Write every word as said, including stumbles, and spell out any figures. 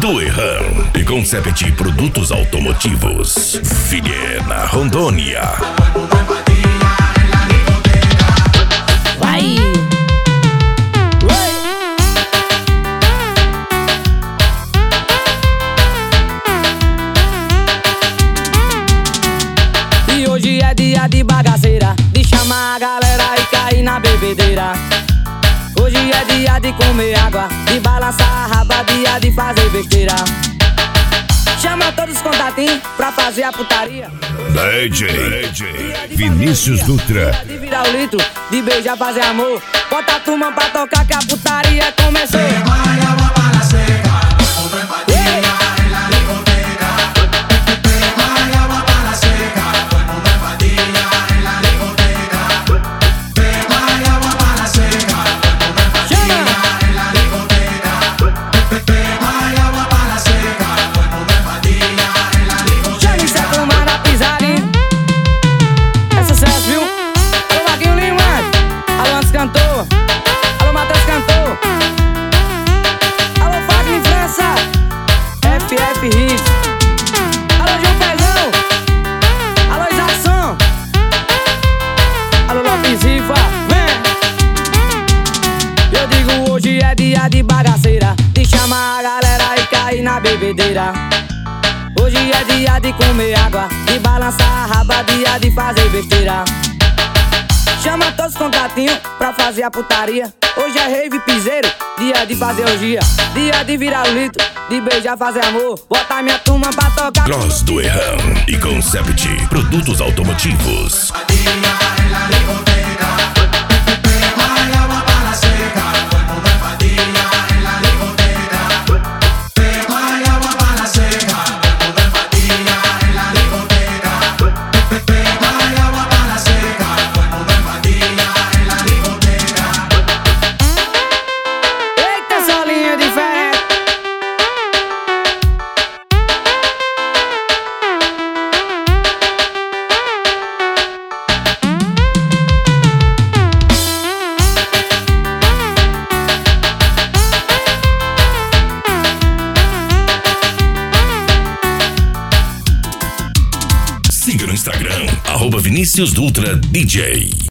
Duehan e Concept Produtos Automotivos. Vilhena, Rondônia. Vai! E hoje é dia de bagaceira, de chamar a galera e cair na bebedeira. Hoje é dia de comer água, de balançar a raba, dia de fazer besteira. Chama todos os contatinhos pra fazer a putaria. D J, D J Vinícius Dutra. Dia de virar o litro, de beijar, fazer amor. Bota a turma pra tocar que a putaria começou. Alô, Matheus cantor. Alô, Fagner França, F F Hits. Alô, João Pezão. Alô, Isaacson. Alô, Lopes Rifa, vem. Eu digo, hoje é dia de bagaceira, de chamar a galera e cair na bebedeira. Hoje é dia de comer água, de balançar a raba, dia de fazer besteira. Chama todos os contatinhos pra fazer a putaria. Hoje é rave piseiro, dia de fazer orgia, dia de virar o litro, de beijar, fazer amor. Bota minha turma pra tocar. Cross Duehan e Concept Produtos Automotivos. Siga no Instagram, arroba Vinícius Dutra D J.